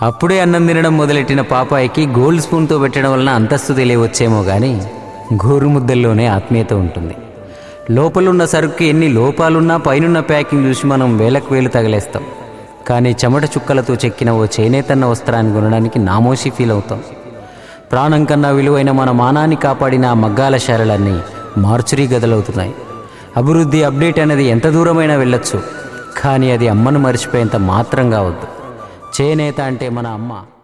అప్పుడే అన్నం తినడం మొదలెట్టిన పాపాయికి గోల్డ్ స్పూన్తో పెట్టడం వలన అంతస్తు తెలియవచ్చేమో కానీ గోరు ముద్దల్లోనే ఆత్మీయత ఉంటుంది. లోపలున్న సరుకుకి ఎన్ని లోపాలున్నా పైనున్న ప్యాకింగ్ చూసి మనం వేలకు వేలు తగలేస్తాం. కానీ చెమట చుక్కలతో చెక్కిన ఓ చేనేతన్న వస్త్రాన్ని కొనడానికి నామోషి ఫీల్ అవుతాం. ప్రాణం కన్నా విలువైన మన మానాన్ని కాపాడిన ఆ మగ్గాల శాలలన్నీ మార్చురీ గదలవుతున్నాయి. అభివృద్ధి అప్డేట్ అనేది ఎంత దూరమైనా వెళ్ళొచ్చు, కానీ అది అమ్మను మర్చిపోయేంత మాత్రం కావద్దు. చేనేత అంటే మన అమ్మ.